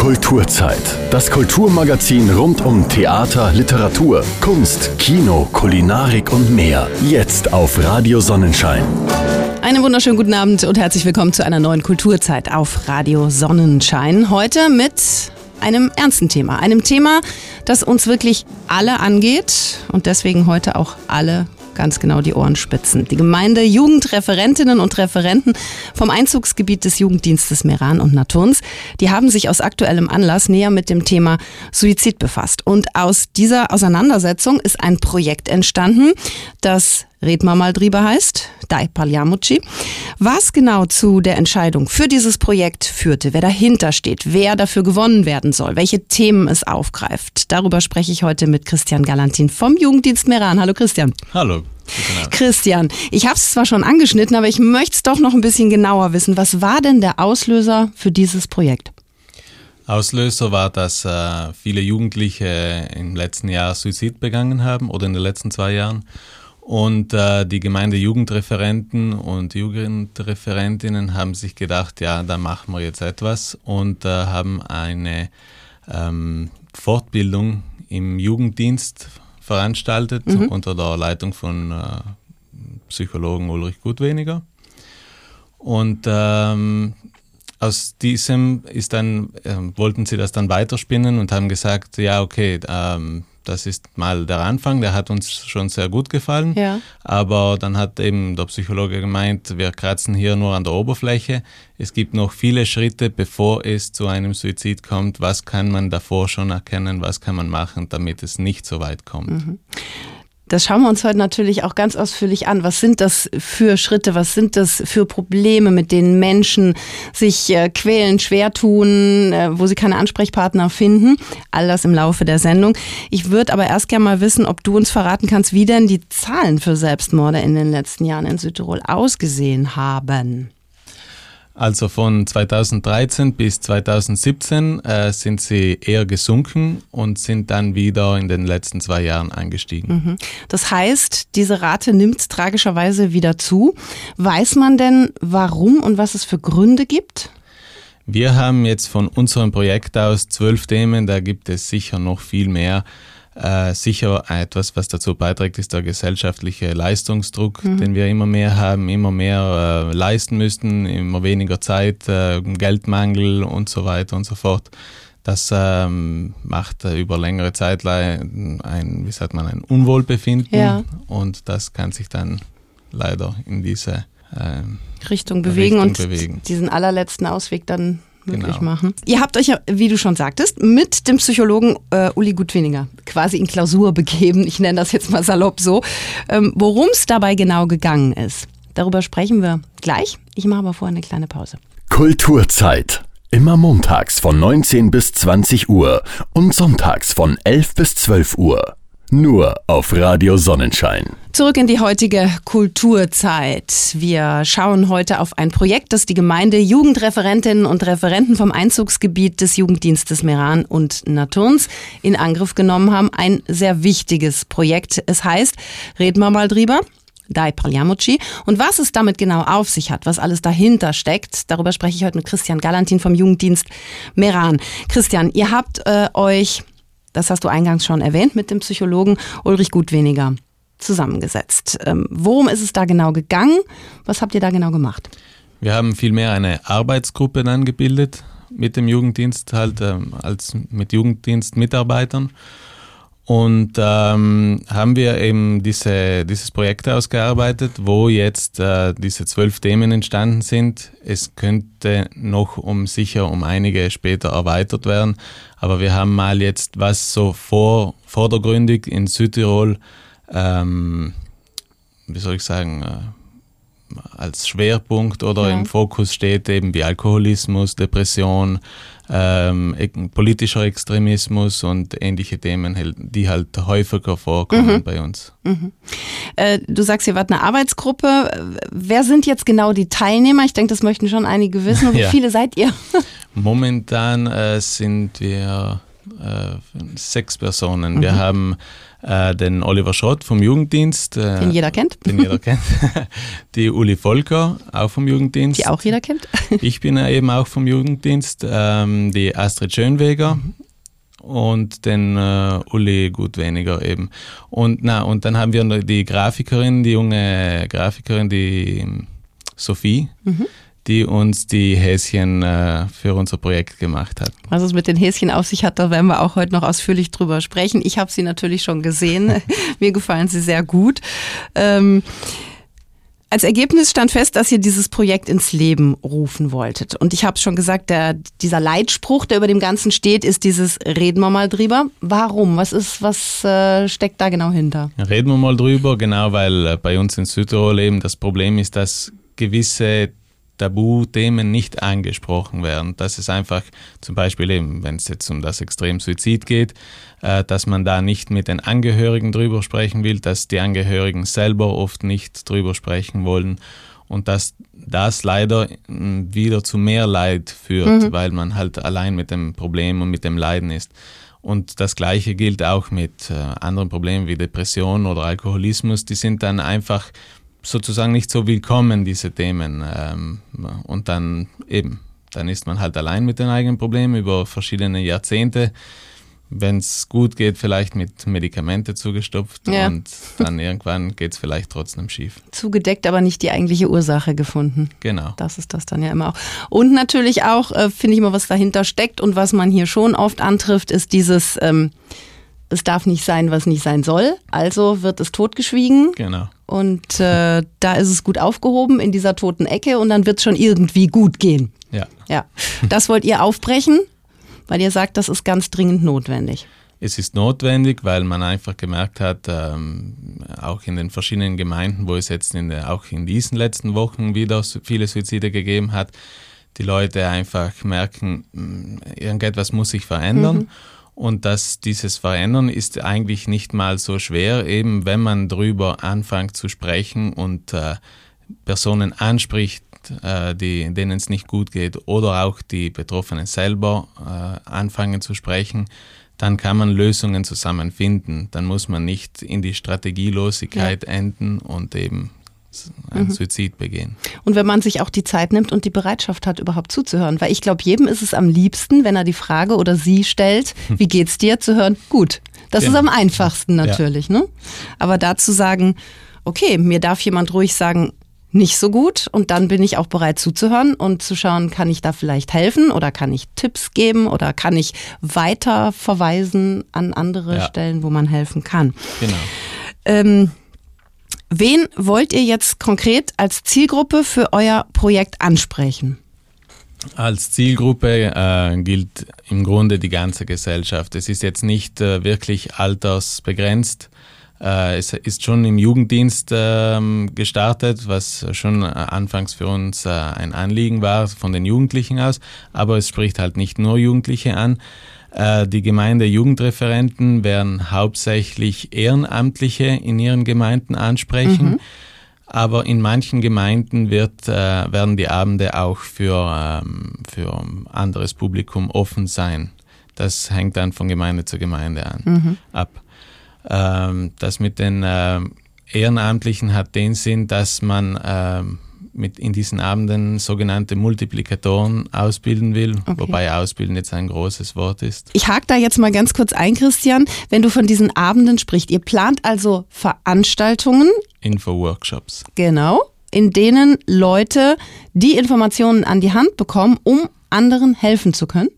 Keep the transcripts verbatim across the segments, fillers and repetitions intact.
Kulturzeit. Das Kulturmagazin rund um Theater, Literatur, Kunst, Kino, Kulinarik und mehr. Jetzt auf Radio Sonnenschein. Einen wunderschönen guten Abend und herzlich willkommen zu einer neuen Kulturzeit auf Radio Sonnenschein. Heute mit einem ernsten Thema. Einem Thema, das uns wirklich alle angeht und deswegen heute auch alle ganz genau die Ohren spitzen. Die Gemeinde Jugendreferentinnen und Referenten vom Einzugsgebiet des Jugenddienstes Meran und Naturns, die haben sich aus aktuellem Anlass näher mit dem Thema Suizid befasst. Und aus dieser Auseinandersetzung ist ein Projekt entstanden, das Red mal mal drüber heißt, Daj parliamoci. Was genau zu der Entscheidung für dieses Projekt führte, wer dahinter steht, wer dafür gewonnen werden soll, welche Themen es aufgreift, darüber spreche ich heute mit Christian Galantin vom Jugenddienst Meran. Hallo Christian. Hallo. Christian, ich habe es zwar schon angeschnitten, aber ich möchte es doch noch ein bisschen genauer wissen. Was war denn der Auslöser für dieses Projekt? Auslöser war, dass äh, viele Jugendliche im letzten Jahr Suizid begangen haben oder in den letzten zwei Jahren. Und äh, die Gemeinde Jugendreferenten und Jugendreferentinnen haben sich gedacht, ja, da machen wir jetzt etwas und äh, haben eine ähm, Fortbildung im Jugenddienst veranstaltet mhm. unter der Leitung von äh, Psychologen Ulrich Gutweniger. Und ähm, aus diesem ist dann, äh, wollten sie das dann weiterspinnen und haben gesagt, ja, okay, ähm, das ist mal der Anfang, der hat uns schon sehr gut gefallen, ja. Aber dann hat eben der Psychologe gemeint, wir kratzen hier nur an der Oberfläche. Es gibt noch viele Schritte, bevor es zu einem Suizid kommt. Was kann man davor schon erkennen, was kann man machen, damit es nicht so weit kommt? Mhm. Das schauen wir uns heute natürlich auch ganz ausführlich an. Was sind das für Schritte, was sind das für Probleme, mit denen Menschen sich äh, quälen, schwer tun, äh, wo sie keine Ansprechpartner finden? All das im Laufe der Sendung. Ich würde aber erst gerne mal wissen, ob du uns verraten kannst, wie denn die Zahlen für Selbstmorde in den letzten Jahren in Südtirol ausgesehen haben. Also von zweitausenddreizehn bis zweitausendsiebzehn äh, sind sie eher gesunken und sind dann wieder in den letzten zwei Jahren angestiegen. Mhm. Das heißt, diese Rate nimmt tragischerweise wieder zu. Weiß man denn, warum und was es für Gründe gibt? Wir haben jetzt von unserem Projekt aus zwölf Themen, da gibt es sicher noch viel mehr. Äh, sicher etwas, was dazu beiträgt, ist der gesellschaftliche Leistungsdruck, mhm. den wir immer mehr haben, immer mehr äh, leisten müssen, immer weniger Zeit, äh, Geldmangel und so weiter und so fort. Das ähm, macht äh, über längere Zeit ein, wie sagt man, ein Unwohlbefinden ja. Und das kann sich dann leider in diese äh, Richtung bewegen Richtung und bewegen. diesen allerletzten Ausweg dann möglich genau. machen. Ihr habt euch ja, wie du schon sagtest, mit dem Psychologen äh, Uli Gutweniger quasi in Klausur begeben. Ich nenne das jetzt mal salopp so. Ähm, worum es dabei genau gegangen ist, darüber sprechen wir gleich. Ich mache aber vorher eine kleine Pause. Kulturzeit. Immer montags von neunzehn bis zwanzig Uhr und sonntags von elf bis zwölf Uhr. Nur auf Radio Sonnenschein. Zurück in die heutige Kulturzeit. Wir schauen heute auf ein Projekt, das die Gemeinde Jugendreferentinnen und Referenten vom Einzugsgebiet des Jugenddienstes Meran und Naturns in Angriff genommen haben. Ein sehr wichtiges Projekt. Es heißt, reden wir mal drüber, Daj parliamoci. Und was es damit genau auf sich hat, was alles dahinter steckt, darüber spreche ich heute mit Christian Galantin vom Jugenddienst Meran. Christian, ihr habt äh, euch... das hast du eingangs schon erwähnt, mit dem Psychologen Ulrich Gutweniger zusammengesetzt. Ähm, worum ist es da genau gegangen? Was habt ihr da genau gemacht? Wir haben vielmehr eine Arbeitsgruppe dann gebildet mit dem Jugenddienst, halt ähm, als mit Jugenddienstmitarbeitern. Und ähm, haben wir eben diese, dieses Projekt ausgearbeitet, wo jetzt äh, diese zwölf Themen entstanden sind. Es könnte noch um sicher um einige später erweitert werden, aber wir haben mal jetzt, was so vor, vordergründig in Südtirol, ähm, wie soll ich sagen, äh, als Schwerpunkt oder ja. im Fokus steht, eben wie Alkoholismus, Depression, ähm, politischer Extremismus und ähnliche Themen, die halt häufiger vorkommen mhm. bei uns. Mhm. Äh, du sagst, ihr wart eine Arbeitsgruppe. Wer sind jetzt genau die Teilnehmer? Ich denke, das möchten schon einige wissen. Wie ja. viele seid ihr? Momentan äh, sind wir äh, sechs Personen. Mhm. Wir haben äh, den Oliver Schott vom Jugenddienst. Äh, den jeder kennt. Den jeder kennt. Die Uli Volker, auch vom Jugenddienst. Die auch jeder kennt. Ich bin äh, eben auch vom Jugenddienst. Ähm, die Astrid Schönweger. Mhm. Und den äh, Uli Gutweniger eben. Und, na, und dann haben wir die Grafikerin, die junge Grafikerin, die Sophie, mhm. die uns die Häschen äh, für unser Projekt gemacht hat. Was es mit den Häschen auf sich hat, da werden wir auch heute noch ausführlich drüber sprechen. Ich habe sie natürlich schon gesehen. Mir gefallen sie sehr gut. Ähm, Als Ergebnis stand fest, dass ihr dieses Projekt ins Leben rufen wolltet. Und ich habe schon gesagt, der, dieser Leitspruch, der über dem Ganzen steht, ist dieses Reden wir mal drüber. Warum? Was ist, was äh, steckt da genau hinter? Reden wir mal drüber, genau, weil äh, bei uns in Südtirol eben das Problem ist, dass gewisse Tabuthemen nicht angesprochen werden. Das ist einfach zum Beispiel eben, wenn es jetzt um das Extrem Suizid geht, äh, dass man da nicht mit den Angehörigen drüber sprechen will, dass die Angehörigen selber oft nicht drüber sprechen wollen und dass das leider mh, wieder zu mehr Leid führt, mhm. weil man halt allein mit dem Problem und mit dem Leiden ist. Und das Gleiche gilt auch mit äh, anderen Problemen wie Depression oder Alkoholismus. Die sind dann einfach sozusagen nicht so willkommen, diese Themen. Und dann eben, dann ist man halt allein mit den eigenen Problemen über verschiedene Jahrzehnte. Wenn es gut geht, vielleicht mit Medikamente zugestopft ja. und dann irgendwann geht es vielleicht trotzdem schief. Zugedeckt, aber nicht die eigentliche Ursache gefunden. Genau. Das ist das dann ja immer auch. Und natürlich auch, äh, finde ich immer, was dahinter steckt und was man hier schon oft antrifft, ist dieses, ähm, es darf nicht sein, was nicht sein soll, also wird es totgeschwiegen. Genau. Und äh, da ist es gut aufgehoben in dieser toten Ecke und dann wird es schon irgendwie gut gehen. Ja. Ja. Das wollt ihr aufbrechen, weil ihr sagt, das ist ganz dringend notwendig. Es ist notwendig, weil man einfach gemerkt hat, ähm, auch in den verschiedenen Gemeinden, wo es jetzt in der, auch in diesen letzten Wochen wieder viele Suizide gegeben hat, die Leute einfach merken, irgendetwas muss sich verändern. Mhm. Und dass dieses Verändern ist eigentlich nicht mal so schwer, eben wenn man drüber anfängt zu sprechen und äh, Personen anspricht, äh, die, denen es nicht gut geht, oder auch die Betroffenen selber äh, anfangen zu sprechen, dann kann man Lösungen zusammen finden. Dann muss man nicht in die Strategielosigkeit ja. enden und eben einen mhm. Suizid begehen. Und wenn man sich auch die Zeit nimmt und die Bereitschaft hat, überhaupt zuzuhören. Weil ich glaube, jedem ist es am liebsten, wenn er die Frage oder sie stellt, wie geht's dir, zu hören, gut. Das ja. ist am einfachsten natürlich. Ja. Ne? Aber dazu sagen, okay, mir darf jemand ruhig sagen, nicht so gut, und dann bin ich auch bereit zuzuhören und zu schauen, kann ich da vielleicht helfen oder kann ich Tipps geben oder kann ich weiter verweisen an andere ja. Stellen, wo man helfen kann. Genau. Ähm, Wen wollt ihr jetzt konkret als Zielgruppe für euer Projekt ansprechen? Als Zielgruppe äh, gilt im Grunde die ganze Gesellschaft. Es ist jetzt nicht äh, wirklich altersbegrenzt. Äh, es ist schon im Jugenddienst äh, gestartet, was schon äh, anfangs für uns äh, ein Anliegen war von den Jugendlichen aus. Aber es spricht halt nicht nur Jugendliche an. Die Gemeinde-Jugendreferenten werden hauptsächlich Ehrenamtliche in ihren Gemeinden ansprechen, mhm. aber in manchen Gemeinden wird, äh, werden die Abende auch für, ähm, für anderes Publikum offen sein. Das hängt dann von Gemeinde zu Gemeinde an, mhm. ab. Ähm, das mit den äh, Ehrenamtlichen hat den Sinn, dass man äh, mit in diesen Abenden sogenannte Multiplikatoren ausbilden will, okay. wobei ausbilden jetzt ein großes Wort ist. Ich hake da jetzt mal ganz kurz ein, Christian, wenn du von diesen Abenden sprichst. Ihr plant also Veranstaltungen. Info-Workshops. Genau, in denen Leute die Informationen an die Hand bekommen, um anderen helfen zu können?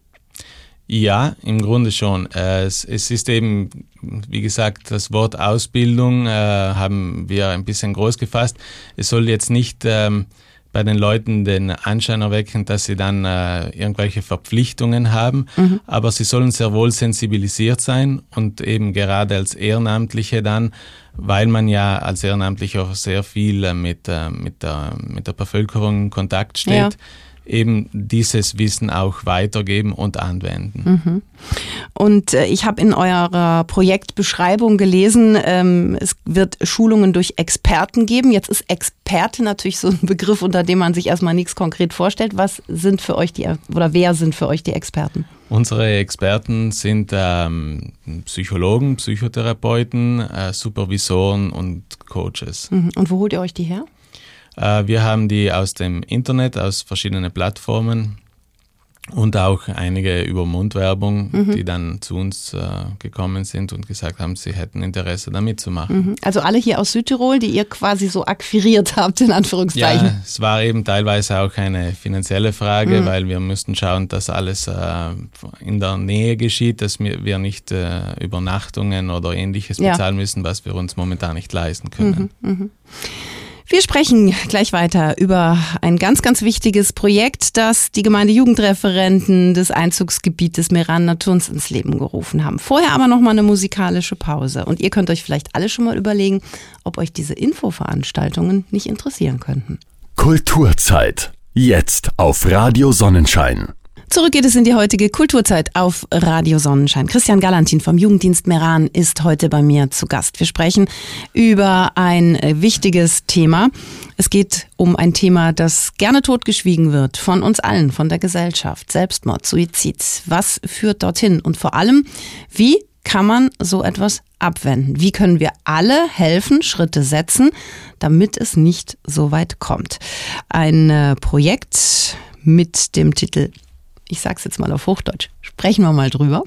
Ja, im Grunde schon. Es, es ist eben, wie gesagt, das Wort Ausbildung äh, haben wir ein bisschen groß gefasst. Es soll jetzt nicht ähm, bei den Leuten den Anschein erwecken, dass sie dann äh, irgendwelche Verpflichtungen haben, mhm. aber sie sollen sehr wohl sensibilisiert sein und eben gerade als Ehrenamtliche dann, weil man ja als Ehrenamtlicher auch sehr viel äh, mit, äh, mit, der, mit der Bevölkerung in Kontakt steht. Ja. Eben dieses Wissen auch weitergeben und anwenden. Mhm. Und äh, ich habe in eurer Projektbeschreibung gelesen, ähm, es wird Schulungen durch Experten geben. Jetzt ist Experte natürlich so ein Begriff, unter dem man sich erstmal nichts konkret vorstellt. Was sind für euch die, oder wer sind für euch die Experten? Unsere Experten sind ähm, Psychologen, Psychotherapeuten, äh, Supervisoren und Coaches. Und wo holt ihr euch die her? Äh, wir haben die aus dem Internet, aus verschiedenen Plattformen und auch einige über Mundwerbung, mhm. die dann zu uns äh, gekommen sind und gesagt haben, sie hätten Interesse, da mitzumachen. Mhm. Also alle hier aus Südtirol, die ihr quasi so akquiriert habt, in Anführungszeichen. Ja, es war eben teilweise auch eine finanzielle Frage, mhm. weil wir müssten schauen, dass alles äh, in der Nähe geschieht, dass wir, wir nicht äh, Übernachtungen oder Ähnliches ja. bezahlen müssen, was wir uns momentan nicht leisten können. Mhm. Mhm. Wir sprechen gleich weiter über ein ganz, ganz wichtiges Projekt, das die Gemeindejugendreferenten des Einzugsgebietes Meran-Naturns ins Leben gerufen haben. Vorher aber noch mal eine musikalische Pause. Und ihr könnt euch vielleicht alle schon mal überlegen, ob euch diese Infoveranstaltungen nicht interessieren könnten. Kulturzeit. Jetzt auf Radio Sonnenschein. Zurück geht es in die heutige Kulturzeit auf Radio Sonnenschein. Christian Galantin vom Jugenddienst Meran ist heute bei mir zu Gast. Wir sprechen über ein wichtiges Thema. Es geht um ein Thema, das gerne totgeschwiegen wird von uns allen, von der Gesellschaft. Selbstmord, Suizid. Was führt dorthin? Und vor allem, wie kann man so etwas abwenden? Wie können wir alle helfen, Schritte setzen, damit es nicht so weit kommt? Ein Projekt mit dem Titel, ich sag's jetzt mal auf Hochdeutsch, sprechen wir mal drüber.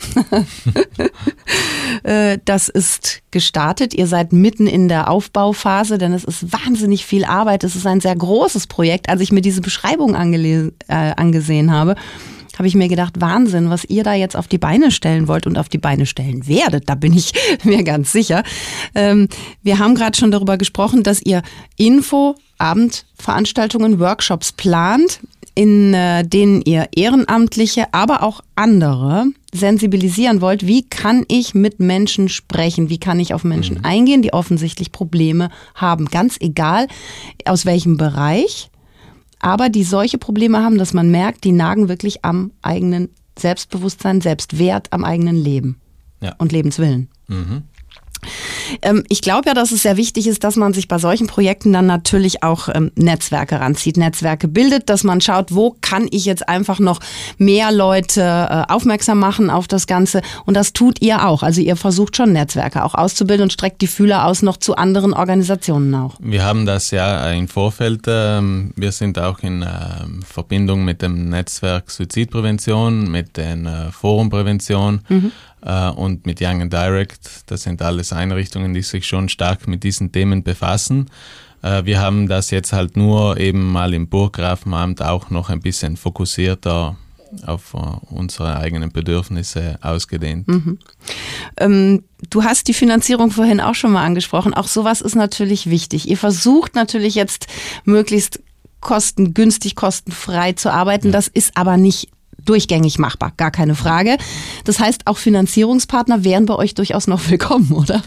Das ist gestartet. Ihr seid mitten in der Aufbauphase, denn es ist wahnsinnig viel Arbeit. Es ist ein sehr großes Projekt. Als ich mir diese Beschreibung angelesen, äh, angesehen habe, habe ich mir gedacht, Wahnsinn, was ihr da jetzt auf die Beine stellen wollt und auf die Beine stellen werdet. Da bin ich mir ganz sicher. Ähm, wir haben gerade schon darüber gesprochen, dass ihr Info, Abendveranstaltungen, Workshops plant, in denen ihr Ehrenamtliche, aber auch andere sensibilisieren wollt. Wie kann ich mit Menschen sprechen? Wie kann ich auf Menschen mhm. eingehen, die offensichtlich Probleme haben? Ganz egal, aus welchem Bereich, aber die solche Probleme haben, dass man merkt, die nagen wirklich am eigenen Selbstbewusstsein, Selbstwert, am eigenen Leben ja. und Lebenswillen. Mhm. Ich glaube ja, dass es sehr wichtig ist, dass man sich bei solchen Projekten dann natürlich auch ähm, Netzwerke ranzieht, Netzwerke bildet, dass man schaut, wo kann ich jetzt einfach noch mehr Leute äh, aufmerksam machen auf das Ganze. Und das tut ihr auch. Also ihr versucht schon Netzwerke auch auszubilden und streckt die Fühler aus noch zu anderen Organisationen auch. Wir haben das ja im Vorfeld. Ähm, wir sind auch in äh, Verbindung mit dem Netzwerk Suizidprävention, mit den äh, Forumprävention. Mhm. Und mit Young and Direct, das sind alles Einrichtungen, die sich schon stark mit diesen Themen befassen. Wir haben das jetzt halt nur eben mal im Burggrafenamt auch noch ein bisschen fokussierter auf unsere eigenen Bedürfnisse ausgedehnt. Mhm. Ähm, du hast die Finanzierung vorhin auch schon mal angesprochen. Auch sowas ist natürlich wichtig. Ihr versucht natürlich jetzt möglichst kostengünstig, kostenfrei zu arbeiten. Ja. Das ist aber nicht durchgängig machbar, gar keine Frage. Das heißt, auch Finanzierungspartner wären bei euch durchaus noch willkommen, oder?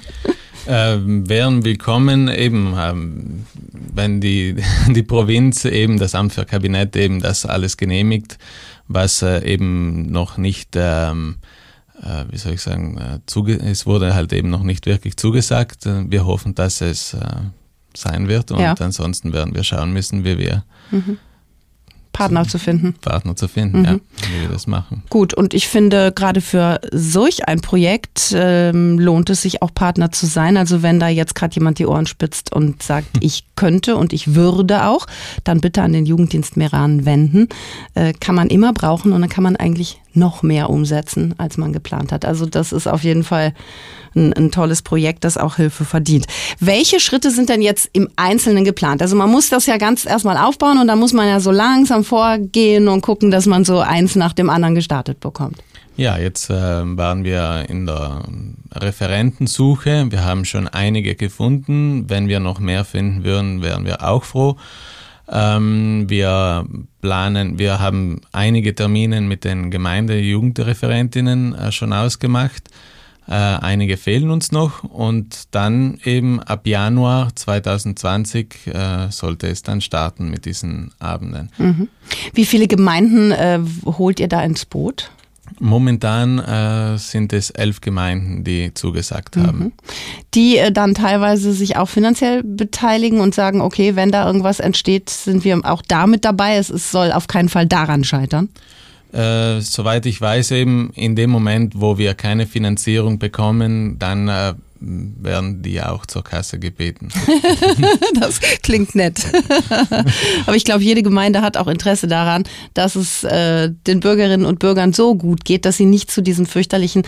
Äh, wären willkommen, eben, ähm, wenn die, die Provinz eben, das Amt für Kabinett eben das alles genehmigt, was äh, eben noch nicht, ähm, äh, wie soll ich sagen, äh, zuge- es wurde halt eben noch nicht wirklich zugesagt. Wir hoffen, dass es äh, sein wird und ja. ansonsten werden wir schauen müssen, wie wir mhm. Partner zu finden. Partner zu finden, mhm. ja, wie wir das machen. Gut, und ich finde, gerade für solch ein Projekt ähm, lohnt es sich auch Partner zu sein. Also wenn da jetzt gerade jemand die Ohren spitzt und sagt, hm. ich könnte und ich würde auch, dann bitte an den Jugenddienst Meran wenden. Äh, kann man immer brauchen und dann kann man eigentlich noch mehr umsetzen, als man geplant hat. Also das ist auf jeden Fall ein, ein tolles Projekt, das auch Hilfe verdient. Welche Schritte sind denn jetzt im Einzelnen geplant? Also man muss das ja ganz erstmal aufbauen und dann muss man ja so langsam vorgehen und gucken, dass man so eins nach dem anderen gestartet bekommt. Ja, jetzt äh, waren wir in der Referentensuche. Wir haben schon einige gefunden. Wenn wir noch mehr finden würden, wären wir auch froh. Ähm, wir planen, wir haben einige Termine mit den Gemeinde-Jugendreferentinnen äh, schon ausgemacht. Äh, einige fehlen uns noch und dann eben ab Januar zwanzig zwanzig äh, sollte es dann starten mit diesen Abenden. Mhm. Wie viele Gemeinden äh, holt ihr da ins Boot? Momentan äh, sind es elf Gemeinden, die zugesagt haben. Mhm. Die äh, dann teilweise sich auch finanziell beteiligen und sagen, okay, wenn da irgendwas entsteht, sind wir auch da mit dabei. Es, es soll auf keinen Fall daran scheitern. Äh, soweit ich weiß, eben in dem Moment, wo wir keine Finanzierung bekommen, dann äh, werden die auch zur Kasse gebeten. Das klingt nett. Aber ich glaube, jede Gemeinde hat auch Interesse daran, dass es äh, den Bürgerinnen und Bürgern so gut geht, dass sie nicht zu diesem fürchterlichen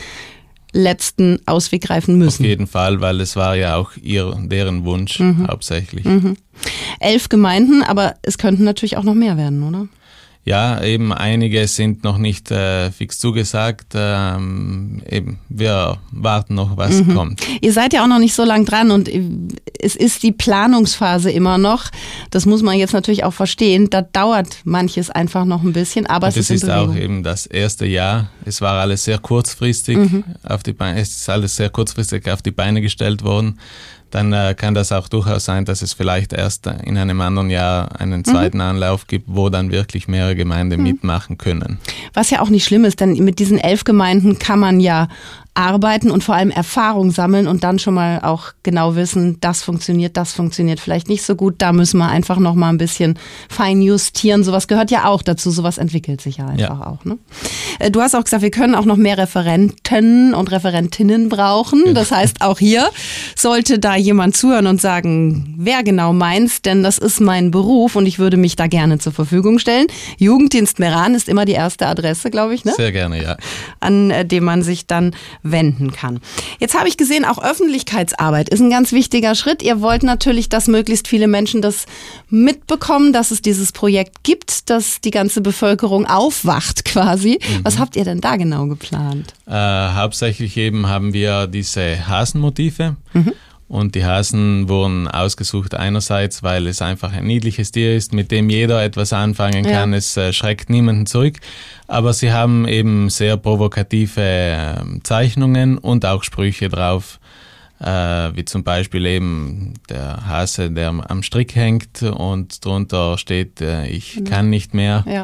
letzten Ausweg greifen müssen. Auf jeden Fall, weil es war ja auch ihr, deren Wunsch mhm. hauptsächlich. Mhm. Elf Gemeinden, aber es könnten natürlich auch noch mehr werden, oder? Ja, eben einige sind noch nicht äh, fix zugesagt. Ähm, eben, wir warten noch, was mhm. kommt. Ihr seid ja auch noch nicht so lang dran und es ist die Planungsphase immer noch. Das muss man jetzt natürlich auch verstehen. Da dauert manches einfach noch ein bisschen, aber und es ist in Bewegung. Es ist auch eben das erste Jahr. Es war alles sehr kurzfristig mhm. auf die Beine, es ist alles sehr kurzfristig auf die Beine gestellt worden. Dann äh, kann das auch durchaus sein, dass es vielleicht erst in einem anderen Jahr einen zweiten mhm. Anlauf gibt, wo dann wirklich mehrere Gemeinden mhm. mitmachen können. Was ja auch nicht schlimm ist, denn mit diesen elf Gemeinden kann man ja arbeiten und vor allem Erfahrung sammeln und dann schon mal auch genau wissen, das funktioniert, das funktioniert vielleicht nicht so gut. Da müssen wir einfach noch mal ein bisschen fein justieren. Sowas gehört ja auch dazu. Sowas entwickelt sich ja einfach ja. auch. Ne? Du hast auch gesagt, wir können auch noch mehr Referenten und Referentinnen brauchen. Das heißt, auch hier sollte da jemand zuhören und sagen, wer genau meint's, denn das ist mein Beruf und ich würde mich da gerne zur Verfügung stellen. Jugenddienst Meran ist immer die erste Adresse, glaube ich, ne? Sehr gerne, ja. An dem man sich dann wenden kann. Jetzt habe ich gesehen, auch Öffentlichkeitsarbeit ist ein ganz wichtiger Schritt. Ihr wollt natürlich, dass möglichst viele Menschen das mitbekommen, dass es dieses Projekt gibt, dass die ganze Bevölkerung aufwacht quasi. Mhm. Was habt ihr denn da genau geplant? Äh, hauptsächlich eben haben wir diese Hasenmotive. Mhm. Und die Hasen wurden ausgesucht einerseits, weil es einfach ein niedliches Tier ist, mit dem jeder etwas anfangen kann. Ja. Es äh, schreckt niemanden zurück. Aber sie haben eben sehr provokative äh, Zeichnungen und auch Sprüche drauf. Äh, wie zum Beispiel eben der Hase, der am Strick hängt und drunter steht, äh, ich mhm. kann nicht mehr. Ja.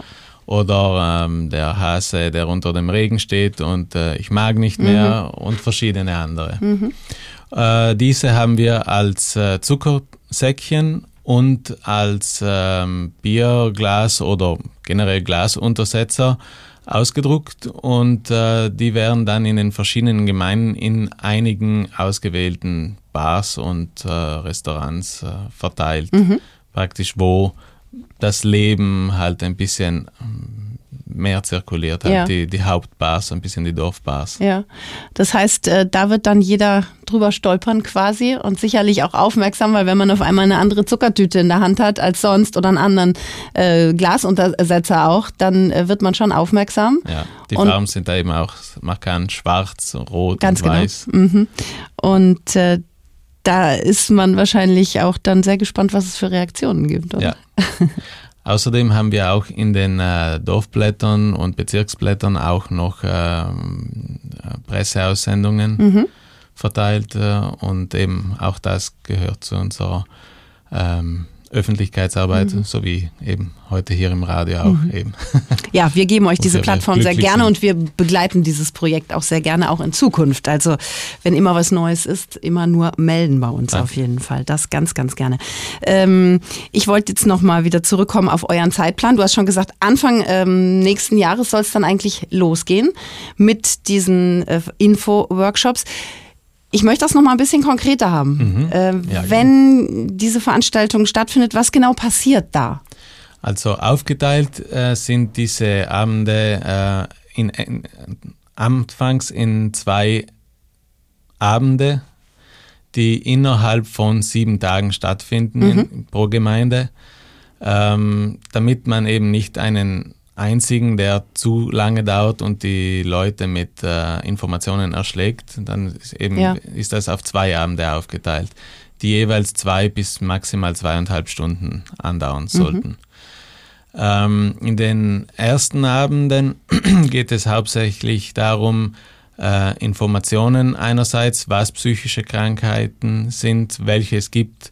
Oder ähm, der Hase, der unter dem Regen steht und äh, ich mag nicht mehr mhm. und verschiedene andere. Mhm. Äh, diese haben wir als äh, Zuckersäckchen und als ähm, Bierglas oder generell Glasuntersetzer ausgedruckt und äh, die werden dann in den verschiedenen Gemeinden in einigen ausgewählten Bars und äh, Restaurants äh, verteilt. Mhm. Praktisch, wo das Leben halt ein bisschen mehr zirkuliert, halt ja. die, die Hauptbars, ein bisschen die Dorfbars. Ja, das heißt, da wird dann jeder drüber stolpern quasi und sicherlich auch aufmerksam, weil wenn man auf einmal eine andere Zuckertüte in der Hand hat als sonst oder einen anderen äh, Glasuntersetzer auch, dann äh, wird man schon aufmerksam. Ja, die und Farben sind da eben auch markant schwarz, rot ganz und weiß. Genau. Mhm. Und äh, da ist man wahrscheinlich auch dann sehr gespannt, was es für Reaktionen gibt, oder? Ja. Außerdem haben wir auch in den äh, Dorfblättern und Bezirksblättern auch noch äh, Presseaussendungen mhm. verteilt äh, und eben auch das gehört zu unserer ähm, Öffentlichkeitsarbeit, mhm. so wie eben heute hier im Radio auch mhm. eben. Ja, wir geben euch diese Plattform sehr gerne sind. Und wir begleiten dieses Projekt auch sehr gerne auch in Zukunft. Also wenn immer was Neues ist, immer nur melden bei uns. Danke. Auf jeden Fall. Das ganz, ganz gerne. Ähm, ich wollte jetzt nochmal wieder zurückkommen auf euren Zeitplan. Du hast schon gesagt, Anfang ähm, nächsten Jahres soll es dann eigentlich losgehen mit diesen äh, Info-Workshops. Ich möchte das noch mal ein bisschen konkreter haben. Mhm. Äh, ja, wenn genau. diese Veranstaltung stattfindet, was genau passiert da? Also aufgeteilt äh, sind diese Abende äh, in, in, anfangs in zwei Abende, die innerhalb von sieben Tagen stattfinden mhm. in, pro Gemeinde, ähm, damit man eben nicht einen einzigen, der zu lange dauert und die Leute mit äh, Informationen erschlägt, dann ist, eben, ja. ist das auf zwei Abende aufgeteilt, die jeweils zwei bis maximal zweieinhalb Stunden andauern sollten. Mhm. Ähm, in den ersten Abenden geht es hauptsächlich darum, äh, Informationen einerseits, was psychische Krankheiten sind, welche es gibt,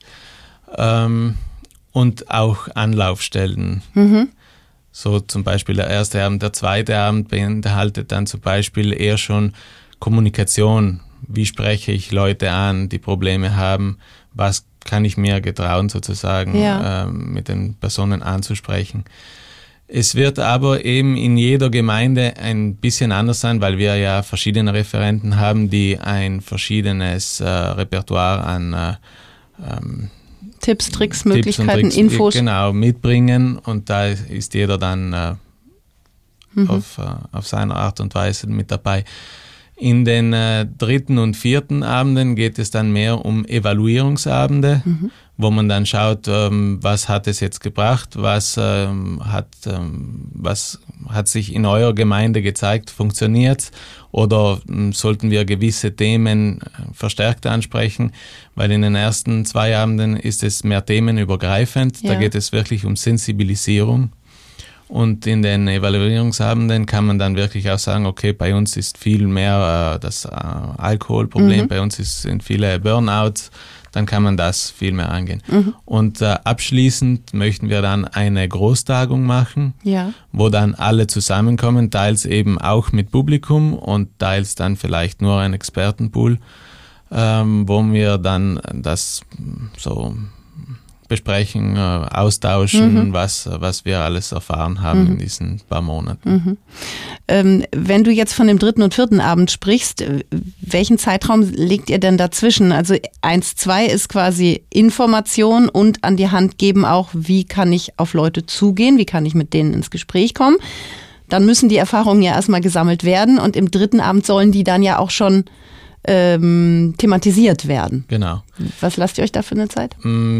ähm, und auch Anlaufstellen. Mhm. So zum Beispiel der erste Abend, der zweite Abend beinhaltet dann zum Beispiel eher schon Kommunikation. Wie spreche ich Leute an, die Probleme haben? Was kann ich mir getrauen, sozusagen, ja. äh, mit den Personen anzusprechen? Es wird aber eben in jeder Gemeinde ein bisschen anders sein, weil wir ja verschiedene Referenten haben, die ein verschiedenes äh, Repertoire an äh, ähm, Tipps, Tricks, Möglichkeiten, Tricks, Infos. Genau, mitbringen und da ist jeder dann äh, mhm. auf, äh, auf seine Art und Weise mit dabei. In den äh, dritten und vierten Abenden geht es dann mehr um Evaluierungsabende, mhm. wo man dann schaut, ähm, was hat es jetzt gebracht, was, ähm, hat, ähm, was hat sich in eurer Gemeinde gezeigt, funktioniert oder ähm, sollten wir gewisse Themen verstärkt ansprechen, weil in den ersten zwei Abenden ist es mehr themenübergreifend, ja. Da geht es wirklich um Sensibilisierung. Und in den Evaluierungsabenden kann man dann wirklich auch sagen, okay, bei uns ist viel mehr äh, das äh, Alkoholproblem, mhm. bei uns ist, sind viele Burnouts, dann kann man das viel mehr angehen. Mhm. Und äh, abschließend möchten wir dann eine Großtagung machen, ja. wo dann alle zusammenkommen, teils eben auch mit Publikum und teils dann vielleicht nur ein Expertenpool, ähm, wo wir dann das so besprechen, austauschen, mhm. was, was wir alles erfahren haben mhm. in diesen paar Monaten. Mhm. Ähm, wenn du jetzt von dem dritten und vierten Abend sprichst, welchen Zeitraum legt ihr denn dazwischen? Also eins, zwei ist quasi Information und an die Hand geben auch, wie kann ich auf Leute zugehen, wie kann ich mit denen ins Gespräch kommen. Dann müssen die Erfahrungen ja erstmal gesammelt werden und im dritten Abend sollen die dann ja auch schon Ähm, thematisiert werden. Genau. Was lasst ihr euch da für eine Zeit?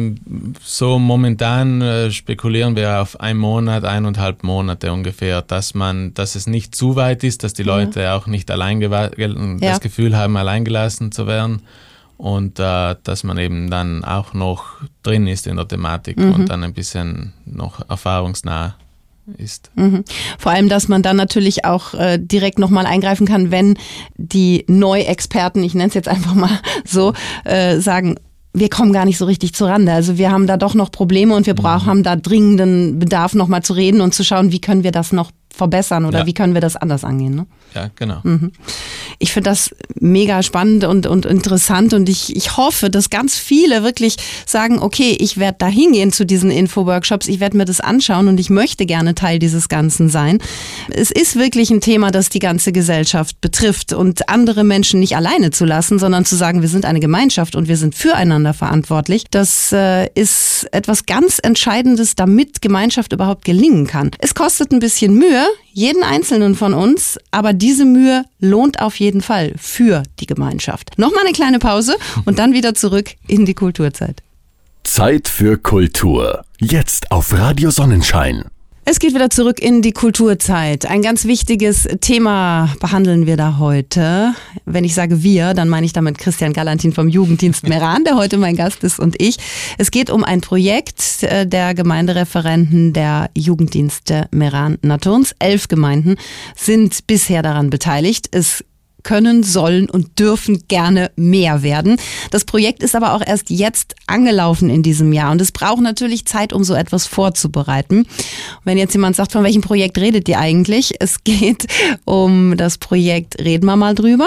So momentan äh, spekulieren wir auf einen Monat, eineinhalb Monate ungefähr, dass man, dass es nicht zu weit ist, dass die Leute ja. auch nicht allein gewa- das ja. Gefühl haben, alleingelassen zu werden und äh, dass man eben dann auch noch drin ist in der Thematik mhm. und dann ein bisschen noch erfahrungsnah ist. Mhm. Vor allem, dass man dann natürlich auch äh, direkt nochmal eingreifen kann, wenn die Neuexperten, ich nenne es jetzt einfach mal so, äh, sagen, wir kommen gar nicht so richtig zur Rande. Also wir haben da doch noch Probleme und wir brauchen, mhm. haben da dringenden Bedarf, nochmal zu reden und zu schauen, wie können wir das noch verbessern oder ja. wie können wir das anders angehen. Ne? Ja, genau. Mhm. Ich finde das mega spannend und, und interessant und ich, ich hoffe, dass ganz viele wirklich sagen, okay, ich werde da hingehen zu diesen Info-Workshops, ich werde mir das anschauen und ich möchte gerne Teil dieses Ganzen sein. Es ist wirklich ein Thema, das die ganze Gesellschaft betrifft und andere Menschen nicht alleine zu lassen, sondern zu sagen, wir sind eine Gemeinschaft und wir sind füreinander verantwortlich. Das äh, ist etwas ganz Entscheidendes, damit Gemeinschaft überhaupt gelingen kann. Es kostet ein bisschen Mühe, jeden Einzelnen von uns, aber diese Mühe lohnt auf jeden Fall für die Gemeinschaft. Nochmal eine kleine Pause und dann wieder zurück in die Kulturzeit. Zeit für Kultur. Jetzt auf Radio Sonnenschein. Es geht wieder zurück in die Kulturzeit. Ein ganz wichtiges Thema behandeln wir da heute. Wenn ich sage wir, dann meine ich damit Christian Galantin vom Jugenddienst Meran, der heute mein Gast ist, und ich. Es geht um ein Projekt der Gemeindereferenten der Jugenddienste Meran-Naturns. Elf Gemeinden sind bisher daran beteiligt. Es können, sollen und dürfen gerne mehr werden. Das Projekt ist aber auch erst jetzt angelaufen in diesem Jahr und es braucht natürlich Zeit, um so etwas vorzubereiten. Wenn jetzt jemand sagt, von welchem Projekt redet ihr eigentlich? Es geht um das Projekt Reden wir mal drüber.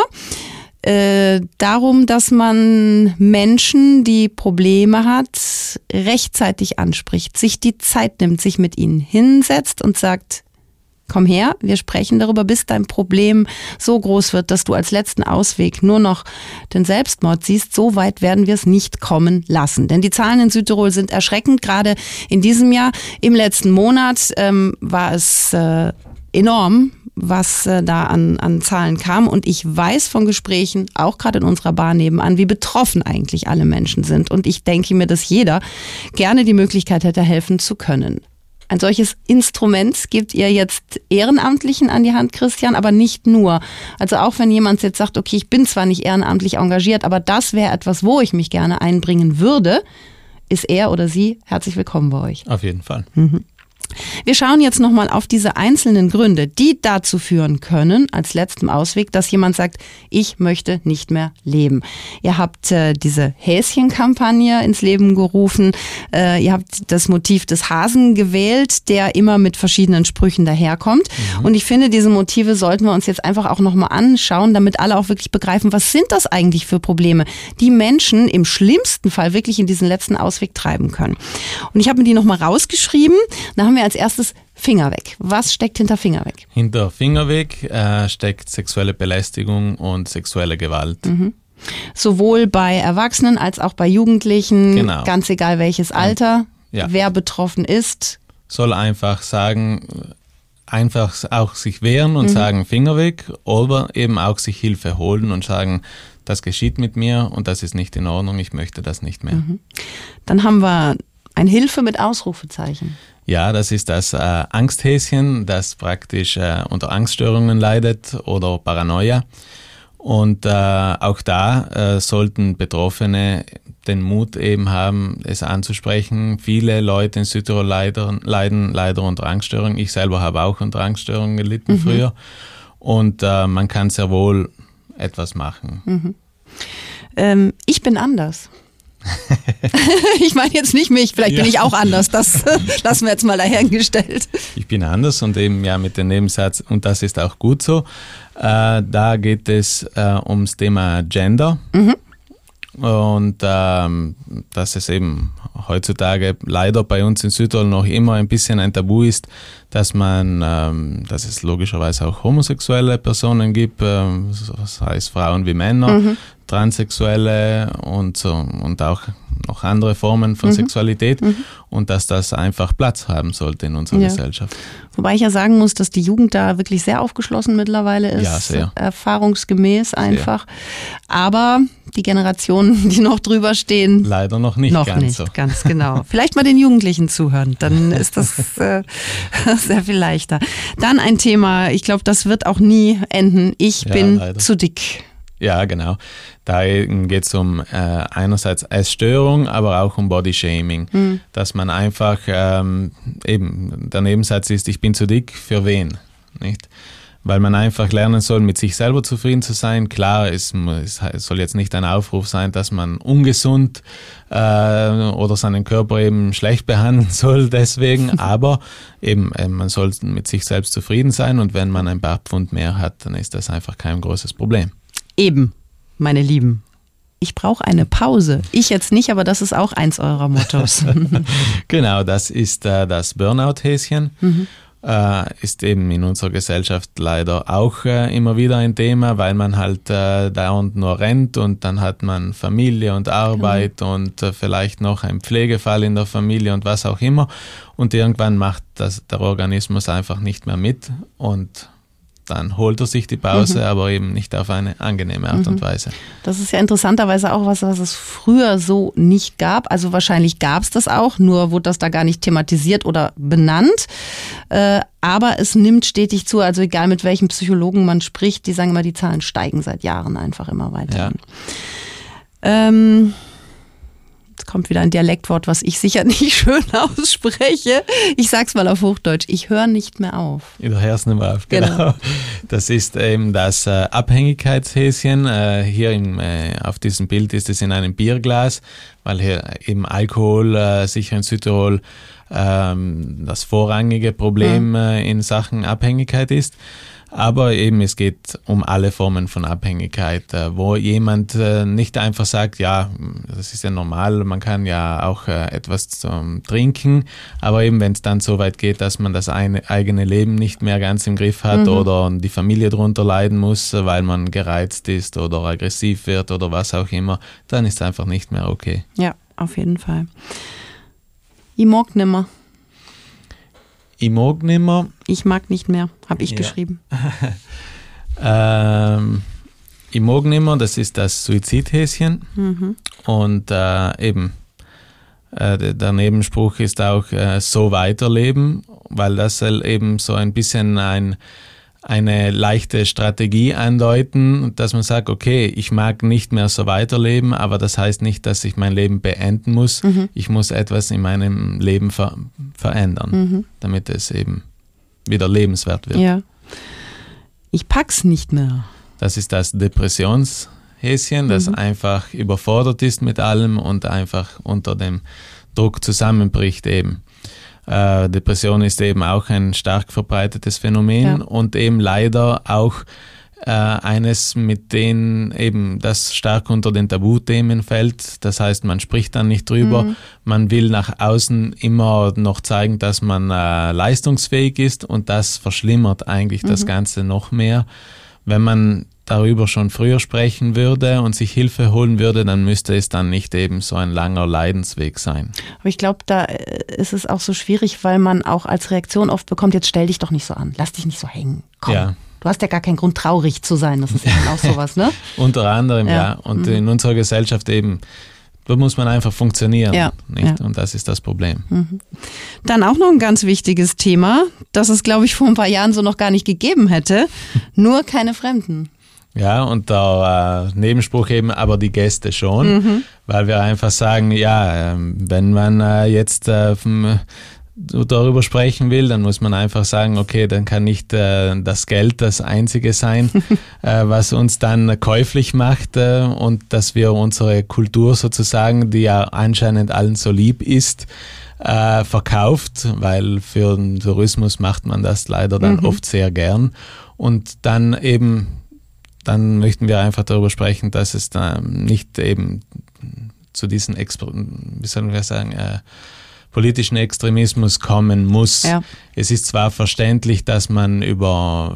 Äh, darum, dass man Menschen, die Probleme hat, rechtzeitig anspricht, sich die Zeit nimmt, sich mit ihnen hinsetzt und sagt, komm her, wir sprechen darüber, bis dein Problem so groß wird, dass du als letzten Ausweg nur noch den Selbstmord siehst. So weit werden wir es nicht kommen lassen. Denn die Zahlen in Südtirol sind erschreckend. Gerade in diesem Jahr, im letzten Monat, ähm, war es äh, enorm, was äh, da an, an Zahlen kam. Und ich weiß von Gesprächen, auch gerade in unserer Bar nebenan, wie betroffen eigentlich alle Menschen sind. Und ich denke mir, dass jeder gerne die Möglichkeit hätte, helfen zu können. Ein solches Instrument gebt ihr jetzt Ehrenamtlichen an die Hand, Christian, aber nicht nur. Also auch wenn jemand jetzt sagt, okay, ich bin zwar nicht ehrenamtlich engagiert, aber das wäre etwas, wo ich mich gerne einbringen würde, ist er oder sie herzlich willkommen bei euch. Auf jeden Fall. Mhm. Wir schauen jetzt nochmal auf diese einzelnen Gründe, die dazu führen können, als letzten Ausweg, dass jemand sagt, ich möchte nicht mehr leben. Ihr habt äh, diese Häschen-Kampagne ins Leben gerufen. Äh, ihr habt das Motiv des Hasen gewählt, der immer mit verschiedenen Sprüchen daherkommt. Mhm. Und ich finde, diese Motive sollten wir uns jetzt einfach auch nochmal anschauen, damit alle auch wirklich begreifen, was sind das eigentlich für Probleme, die Menschen im schlimmsten Fall wirklich in diesen letzten Ausweg treiben können. Und ich habe mir die nochmal rausgeschrieben. Da haben wir als erstes Finger weg. Was steckt hinter Finger weg? Hinter Finger weg äh, steckt sexuelle Belästigung und sexuelle Gewalt. Mhm. Sowohl bei Erwachsenen als auch bei Jugendlichen, genau. Ganz egal welches Alter, ja. wer betroffen ist. Soll einfach sagen, einfach auch sich wehren und mhm. sagen, Finger weg, oder eben auch sich Hilfe holen und sagen, das geschieht mit mir und das ist nicht in Ordnung, ich möchte das nicht mehr. Mhm. Dann haben wir ein Hilfe mit Ausrufezeichen. Ja, das ist das äh, Angsthäschen, das praktisch äh, unter Angststörungen leidet oder Paranoia. Und äh, auch da äh, sollten Betroffene den Mut eben haben, es anzusprechen. Viele Leute in Südtirol leiden, leiden leider unter Angststörungen. Ich selber habe auch unter Angststörungen gelitten mhm. früher. Und äh, man kann sehr wohl etwas machen. Mhm. Ähm, ich bin anders. Ich meine jetzt nicht mich, vielleicht ja. bin ich auch anders, das lassen wir jetzt mal dahergestellt. Ich bin anders und eben ja mit dem Nebensatz, und das ist auch gut so. Äh, da geht es äh, ums Thema Gender. Mhm. Und ähm, dass es eben heutzutage leider bei uns in Südtirol noch immer ein bisschen ein Tabu ist, dass man, ähm, dass es logischerweise auch homosexuelle Personen gibt, ähm, das heißt Frauen wie Männer, mhm. Transsexuelle und so und auch noch andere Formen von mhm. Sexualität mhm. und dass das einfach Platz haben sollte in unserer ja. Gesellschaft. Wobei ich ja sagen muss, dass die Jugend da wirklich sehr aufgeschlossen mittlerweile ist, ja, sehr. erfahrungsgemäß einfach. Sehr. Aber die Generationen, die noch drüber stehen, leider noch nicht noch ganz nicht, so. Ganz genau. Vielleicht mal den Jugendlichen zuhören, dann ist das äh, sehr viel leichter. Dann ein Thema, ich glaube, das wird auch nie enden. Ich ja, bin leider. zu dick. Ja, genau. Da geht es um äh, einerseits Essstörung, aber auch um Bodyshaming. Mhm. Dass man einfach, ähm, eben, der Nebensatz ist, ich bin zu dick, für wen? Nicht? Weil man einfach lernen soll, mit sich selber zufrieden zu sein. Klar, es, es soll jetzt nicht ein Aufruf sein, dass man ungesund äh, oder seinen Körper eben schlecht behandeln soll deswegen, aber eben äh, man soll mit sich selbst zufrieden sein und wenn man ein paar Pfund mehr hat, dann ist das einfach kein großes Problem. Eben, meine Lieben. Ich brauche eine Pause. Ich jetzt nicht, aber das ist auch eins eurer Mottos. Genau, das ist äh, das Burnout-Häschen. Mhm. Äh, ist eben in unserer Gesellschaft leider auch äh, immer wieder ein Thema, weil man halt äh, dauernd nur rennt und dann hat man Familie und Arbeit mhm. und äh, vielleicht noch ein Pflegefall in der Familie und was auch immer. Und irgendwann macht das, der Organismus einfach nicht mehr mit und dann holt er sich die Pause, mhm. aber eben nicht auf eine angenehme Art mhm. und Weise. Das ist ja interessanterweise auch was, was es früher so nicht gab. Also wahrscheinlich gab es das auch, nur wurde das da gar nicht thematisiert oder benannt. Äh, aber es nimmt stetig zu. Also egal mit welchen Psychologen man spricht, die sagen immer, die Zahlen steigen seit Jahren einfach immer weiter. Ja. Ähm... Jetzt kommt wieder ein Dialektwort, was ich sicher nicht schön ausspreche. Ich sag's mal auf Hochdeutsch. Ich höre nicht mehr auf. Du hörst nicht mehr auf, genau. genau. Das ist eben das äh, Abhängigkeitshäschen. Äh, hier im, äh, auf diesem Bild ist es in einem Bierglas, weil hier eben Alkohol äh, sicher in Südtirol ähm, das vorrangige Problem äh, in Sachen Abhängigkeit ist. Aber eben es geht um alle Formen von Abhängigkeit, wo jemand nicht einfach sagt, ja, das ist ja normal, man kann ja auch etwas zum Trinken, aber eben wenn es dann so weit geht, dass man das eine, eigene Leben nicht mehr ganz im Griff hat mhm. oder die Familie darunter leiden muss, weil man gereizt ist oder aggressiv wird oder was auch immer, dann ist es einfach nicht mehr okay. Ja, auf jeden Fall. Ich mag nimmer. Ich mag nicht mehr. Ich mag nicht mehr, habe ich ja. geschrieben. ähm, ich mag nicht mehr, das ist das Suizidhäschen. Mhm. Und äh, eben, äh, der Nebenspruch ist auch äh, so weiterleben, weil das soll eben so ein bisschen ein, eine leichte Strategie andeuten, dass man sagt, okay, ich mag nicht mehr so weiterleben, aber das heißt nicht, dass ich mein Leben beenden muss. Mhm. Ich muss etwas in meinem Leben ver- verändern, mhm. damit es eben wieder lebenswert wird. Ja. Ich pack's nicht mehr. Das ist das Depressionshäschen, das mhm. einfach überfordert ist mit allem und einfach unter dem Druck zusammenbricht eben. Äh, Depression ist eben auch ein stark verbreitetes Phänomen ja. und eben leider auch äh, eines, mit denen eben das stark unter den Tabuthemen fällt. Das heißt, man spricht dann nicht drüber. Mhm. Man will nach außen immer noch zeigen, dass man äh, leistungsfähig ist, und das verschlimmert eigentlich mhm. das Ganze noch mehr. Wenn man darüber schon früher sprechen würde und sich Hilfe holen würde, dann müsste es dann nicht eben so ein langer Leidensweg sein. Aber ich glaube, da ist es auch so schwierig, weil man auch als Reaktion oft bekommt, jetzt stell dich doch nicht so an, lass dich nicht so hängen, komm. Ja. Du hast ja gar keinen Grund, traurig zu sein, das ist ja dann auch sowas, ne? Unter anderem, ja. ja. Und mhm. in unserer Gesellschaft eben, da muss man einfach funktionieren, ja, nicht? Ja. Und das ist das Problem. Mhm. Dann auch noch ein ganz wichtiges Thema, das es, glaube ich, vor ein paar Jahren so noch gar nicht gegeben hätte. Nur keine Fremden. Ja, und der äh, Nebenspruch eben, aber die Gäste schon, mhm. weil wir einfach sagen, ja, äh, wenn man äh, jetzt äh, darüber sprechen will, dann muss man einfach sagen, okay, dann kann nicht äh, das Geld das Einzige sein, äh, was uns dann käuflich macht äh, und dass wir unsere Kultur sozusagen, die ja anscheinend allen so lieb ist, äh, verkauft, weil für den Tourismus macht man das leider dann mhm. oft sehr gern. Und dann eben, dann möchten wir einfach darüber sprechen, dass es da nicht eben zu diesen, Exper- wie sollen wir sagen, äh, politischen Extremismus kommen muss. Ja. Es ist zwar verständlich, dass man über,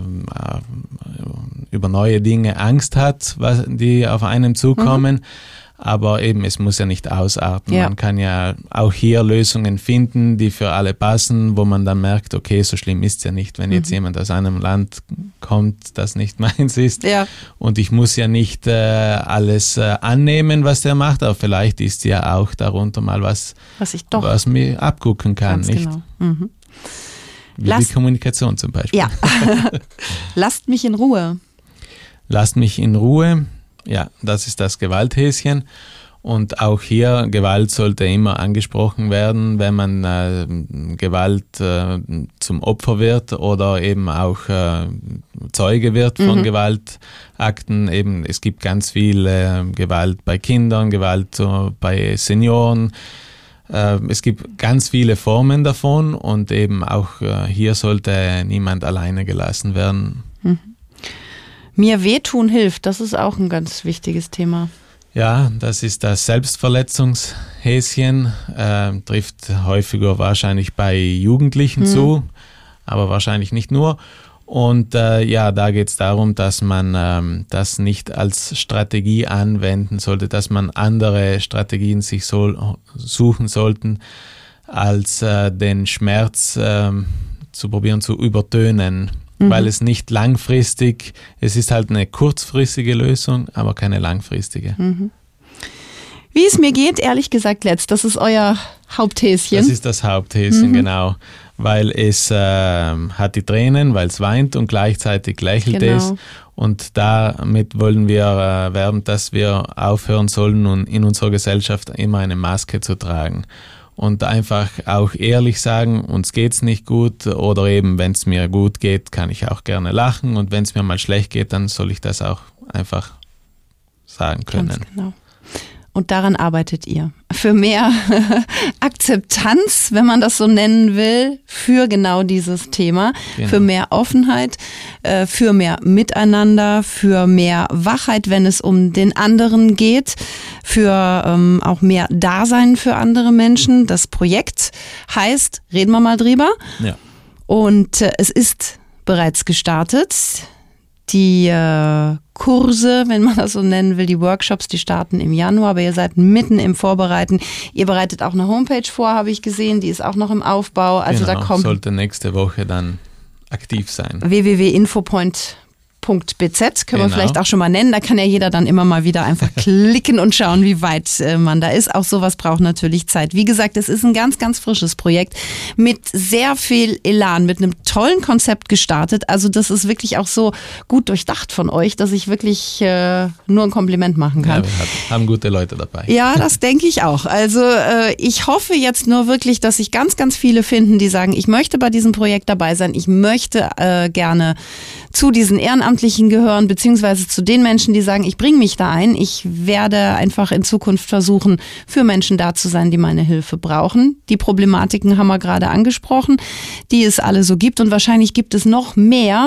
äh, über neue Dinge Angst hat, was, die auf einen zukommen, mhm. aber eben es muss ja nicht ausarten. Ja. Man kann ja auch hier Lösungen finden, die für alle passen, wo man dann merkt, okay, so schlimm ist es ja nicht, wenn mhm. jetzt jemand aus einem Land kommt, das nicht meins ist. Ja. Und ich muss ja nicht äh, alles äh, annehmen, was der macht, aber vielleicht ist ja auch darunter mal was, was ich doch was mir abgucken kann. Ganz nicht? Genau. Mhm. Wie Lass, die Kommunikation zum Beispiel. Ja. Lasst mich in Ruhe. Lasst mich in Ruhe. Ja, das ist das Gewalthäschen. Und auch hier, Gewalt sollte immer angesprochen werden, wenn man äh, Gewalt äh, zum Opfer wird oder eben auch äh, Zeuge wird von mhm. Gewaltakten. Eben, es gibt ganz viel äh, Gewalt bei Kindern, Gewalt äh, bei Senioren. Äh, es gibt ganz viele Formen davon und eben auch äh, hier sollte niemand alleine gelassen werden. Mhm. Mir wehtun hilft, das ist auch ein ganz wichtiges Thema. Ja, das ist das Selbstverletzungshäschen, äh, trifft häufiger wahrscheinlich bei Jugendlichen mhm. zu, aber wahrscheinlich nicht nur. Und äh, ja, da geht es darum, dass man ähm, das nicht als Strategie anwenden sollte, dass man andere Strategien sich so, suchen sollten, als äh, den Schmerz äh, zu probieren zu übertönen. Weil es nicht langfristig, es ist halt eine kurzfristige Lösung, aber keine langfristige. Mhm. Wie es mir geht, ehrlich gesagt, letzt, das ist euer Haupthäschen. Das ist das Haupthäschen, mhm. genau. Weil es äh, hat die Tränen, weil es weint und gleichzeitig lächelt genau. es. Und damit wollen wir äh, werben, dass wir aufhören sollen, und in unserer Gesellschaft immer eine Maske zu tragen. Und einfach auch ehrlich sagen, uns geht's nicht gut, oder eben, wenn es mir gut geht, kann ich auch gerne lachen, und wenn es mir mal schlecht geht, dann soll ich das auch einfach sagen können. Ganz genau. Und daran arbeitet ihr. Für mehr Akzeptanz, wenn man das so nennen will, für genau dieses Thema. Genau. Für mehr Offenheit, für mehr Miteinander, für mehr Wachheit, wenn es um den anderen geht, für ähm, auch mehr Dasein für andere Menschen. Das Projekt heißt, reden wir mal drüber. Ja. Und äh, es ist bereits gestartet. Die äh, Kurse, wenn man das so nennen will, die Workshops, die starten im Januar, aber ihr seid mitten im Vorbereiten. Ihr bereitet auch eine Homepage vor, habe ich gesehen, die ist auch noch im Aufbau. Also genau, da kommt sollte nächste Woche dann aktiv sein. w w w punkt infopoint punkt b z können genau. wir vielleicht auch schon mal nennen. Da kann ja jeder dann immer mal wieder einfach klicken und schauen, wie weit äh, man da ist. Auch sowas braucht natürlich Zeit. Wie gesagt, es ist ein ganz, ganz frisches Projekt mit sehr viel Elan, mit einem tollen Konzept gestartet. Also das ist wirklich auch so gut durchdacht von euch, dass ich wirklich äh, nur ein Kompliment machen kann. Ja, wir haben gute Leute dabei. Ja, das denke ich auch. Also äh, ich hoffe jetzt nur wirklich, dass sich ganz, ganz viele finden, die sagen, ich möchte bei diesem Projekt dabei sein. Ich möchte äh, gerne zu diesen Ehrenamtlichen gehören, beziehungsweise zu den Menschen, die sagen, ich bringe mich da ein. Ich werde einfach in Zukunft versuchen, für Menschen da zu sein, die meine Hilfe brauchen. Die Problematiken haben wir gerade angesprochen, die es alle so gibt, und wahrscheinlich gibt es noch mehr,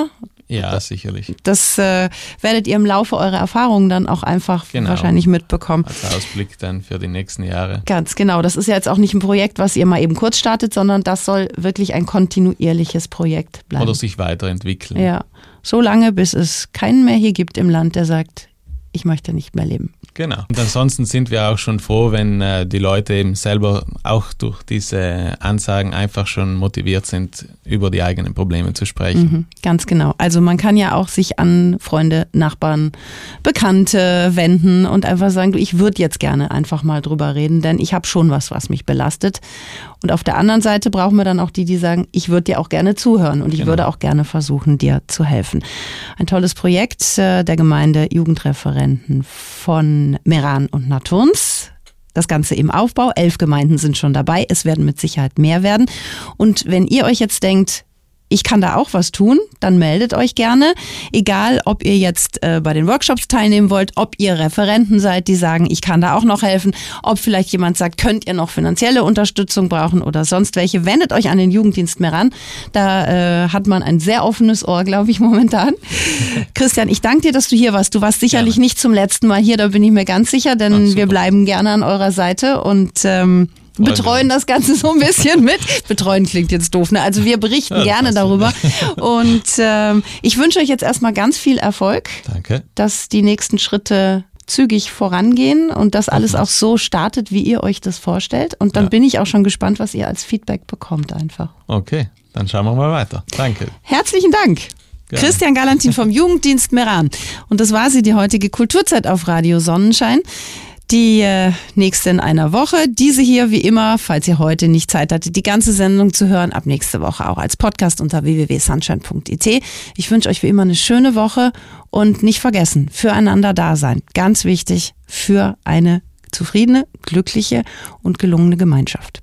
Ja, sicherlich. Das äh, werdet ihr im Laufe eurer Erfahrungen dann auch einfach genau. wahrscheinlich mitbekommen. Als Ausblick dann für die nächsten Jahre. Ganz genau. Das ist ja jetzt auch nicht ein Projekt, was ihr mal eben kurz startet, sondern das soll wirklich ein kontinuierliches Projekt bleiben. Oder sich weiterentwickeln. Ja, so lange, bis es keinen mehr hier gibt im Land, der sagt, ich möchte nicht mehr leben. Genau. Und ansonsten sind wir auch schon froh, wenn äh, die Leute eben selber auch durch diese Ansagen einfach schon motiviert sind, über die eigenen Probleme zu sprechen. Mhm, ganz genau. Also man kann ja auch sich an Freunde, Nachbarn, Bekannte wenden und einfach sagen, du, ich würde jetzt gerne einfach mal drüber reden, denn ich habe schon was, was mich belastet. Und auf der anderen Seite brauchen wir dann auch die, die sagen, ich würde dir auch gerne zuhören und ich genau. würde auch gerne versuchen, dir zu helfen. Ein tolles Projekt äh, der Gemeinde Jugendreferenten von Meran und Naturns. Das Ganze im Aufbau. Elf Gemeinden sind schon dabei. Es werden mit Sicherheit mehr werden. Und wenn ihr euch jetzt denkt, ich kann da auch was tun, dann meldet euch gerne. Egal, ob ihr jetzt äh, bei den Workshops teilnehmen wollt, ob ihr Referenten seid, die sagen, ich kann da auch noch helfen, ob vielleicht jemand sagt, könnt ihr noch finanzielle Unterstützung brauchen oder sonst welche, wendet euch an den Jugenddienst Meran. Da äh, hat man ein sehr offenes Ohr, glaube ich, momentan. Christian, ich danke dir, dass du hier warst. Du warst sicherlich gerne. Nicht zum letzten Mal hier, da bin ich mir ganz sicher, denn Ach, wir bleiben gerne an eurer Seite und ähm, betreuen das Ganze so ein bisschen mit. Betreuen klingt jetzt doof, ne? Also wir berichten ja, gerne darüber. Und ähm, ich wünsche euch jetzt erstmal ganz viel Erfolg. Danke. Dass die nächsten Schritte zügig vorangehen und dass alles auch so startet, wie ihr euch das vorstellt. Und dann ja. bin ich auch schon gespannt, was ihr als Feedback bekommt einfach. Okay, dann schauen wir mal weiter. Danke. Herzlichen Dank. Gerne. Christian Galantin vom Jugenddienst Meran. Und das war sie, die heutige Kulturzeit auf Radio Sonnenschein. Die äh, nächste in einer Woche. Diese hier, wie immer, falls ihr heute nicht Zeit hattet, die ganze Sendung zu hören, ab nächste Woche auch als Podcast unter w w w punkt sunshine punkt i t. Ich wünsche euch wie immer eine schöne Woche und nicht vergessen, füreinander da sein. Ganz wichtig für eine zufriedene, glückliche und gelungene Gemeinschaft.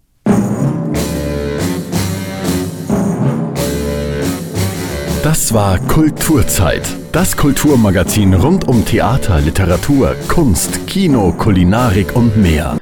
Das war Kulturzeit, das Kulturmagazin rund um Theater, Literatur, Kunst, Kino, Kulinarik und mehr.